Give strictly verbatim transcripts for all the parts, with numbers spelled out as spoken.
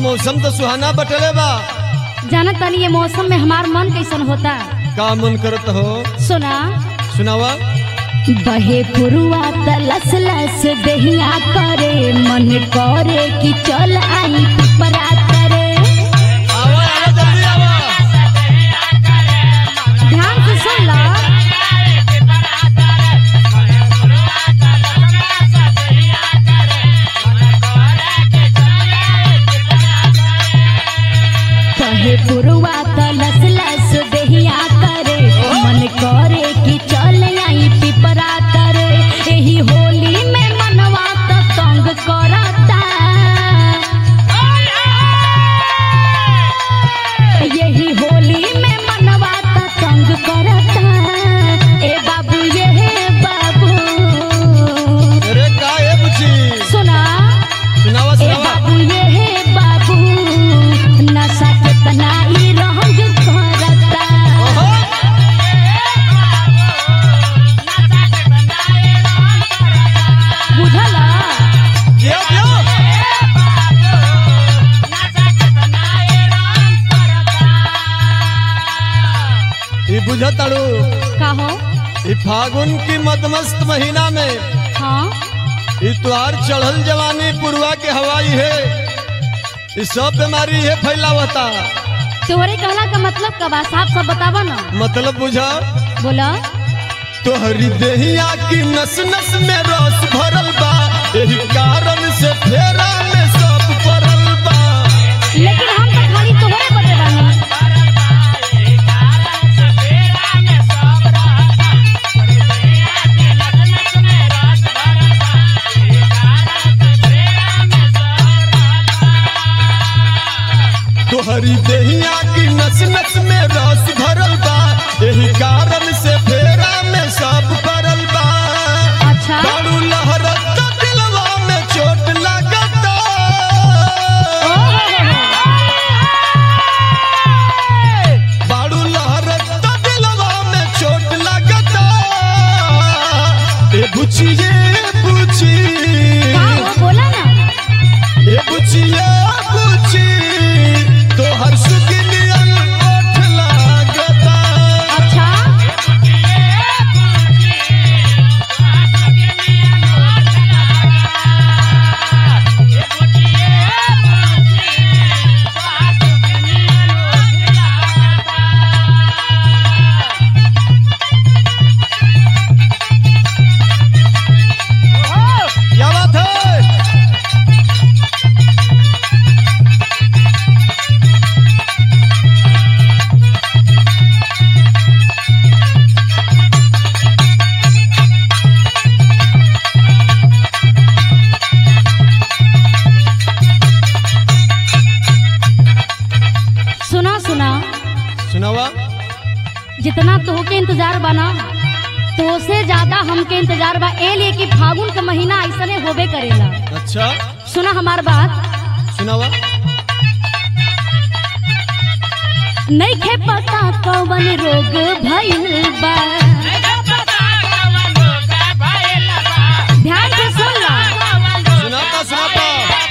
मौसम तो सुहाना बटले बा। जानत तानी ये मौसम में हमार मन कैसन होता। का मन करत हो? सुना सुनावा। बहे पुरुआ तलस लस दहिया करे मन करे कि चल आई पिपरा करे। आवा आवा जल्दी आवा। ध्यान से सुन ला। बहे पुरुआ तलस लस दहिया करे मन करे कि चल आई पिपरा करे। यही होली में मनवा त तंग करता। यही होली में मनवा त तंग करता। ए बाबू ये बाबू। अरे का है बुची? सुना सुनावा ए सुनावा। बाबू ये बाबू नशा कितना ही रंग करता। ओहो। बुझला दियो दियो। ई बुझताड़ू का हो? ई फागुन की मदमस्त महीना में हाँ ई त्योहार चढ़ल जवानी पुरवा के हवाई है। ई सब बीमारी है फैलावता। तोहरे कहला का मतलब का बा? साफ सब बतावा ना। मतलब बुझा बोला। तोहरी देहिया की नस नस में रस भरल बा। यही कारण से फेरा में सब पड़ल बा। लेकिन हम तो खाली तोहरे बदे बानी। तोहरी देहिया की नस नस में रस भरल बा। यही कारण से फेरा में सब पड़ल बा। अच्छा बारू लहरत तो दिलवा में चोट लगता। बारू लहरत तो दिलवा में चोट लगता। ए बुची ये बुची। का हो? बोला ना। ए बुची ये बुची तोहर सुगिनियन ओठ लागता। अच्छा क्या बात है? सुना सुना। सुनावा। जितना तोहके इंतजार बना तो से ज्यादा हमके इंतजार बा। ए लिए कि फागुन का महीना ऐसने होबे करेला। अच्छा सुना हमार बात। सुनावा। नहीं खे पता कौन रोग भइल बा। ध्यान से सुन ला। सुनाता सुनाता।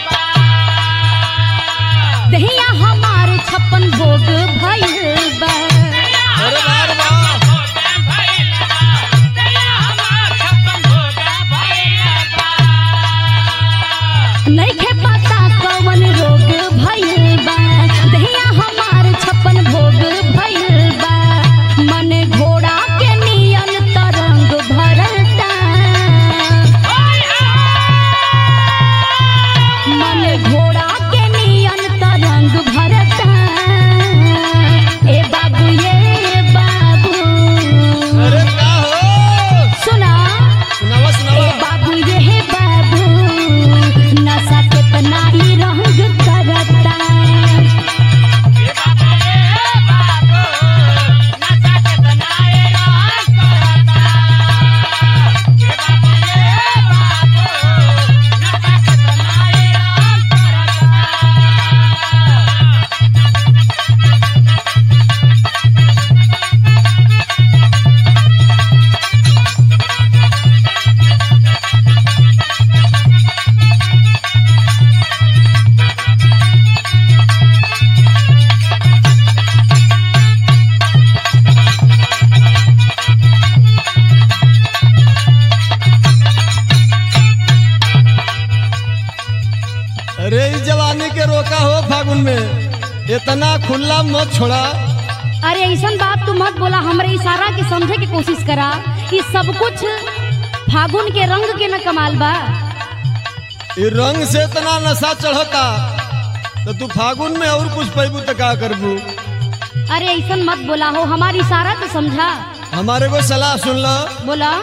दहिया हमार छप्पन भोग भइल बा। अरे वाह वाह। नहीं खे पता कौन रोग भइल बा। दहिया हमार छप्पन भोग भइल बा। मन घोड़ा के फागुन में इतना खुला मत छोड़ा। अरे ऐसा बात तू मत बोला, हमरे इशारा के समझे की कोशिश करा। ये सब कुछ फागुन के रंग के न कमाल बा। ये रंग से इतना नशा चढ़ता तो तू फागुन में और कुछ पैबू तो का करबू। अरे ऐसा मत बोला हो, हमारी इशारा तो समझा। हमारे को सलाह सुन लो। बोला।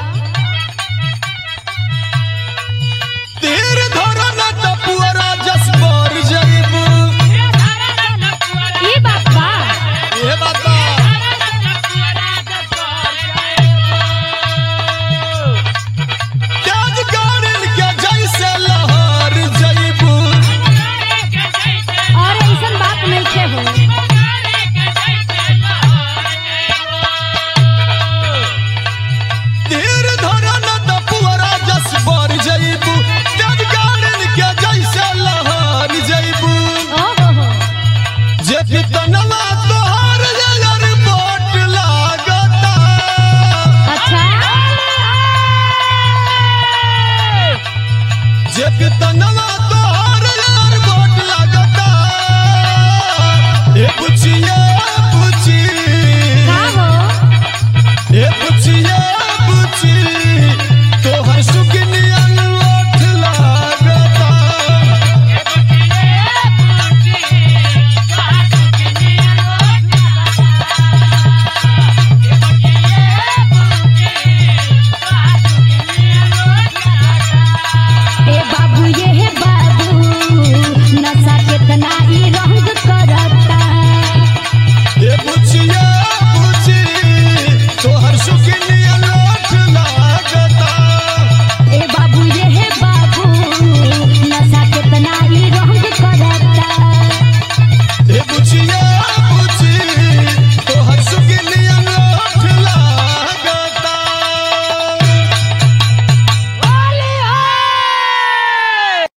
तीर धरो न तपुअरा जसबर जग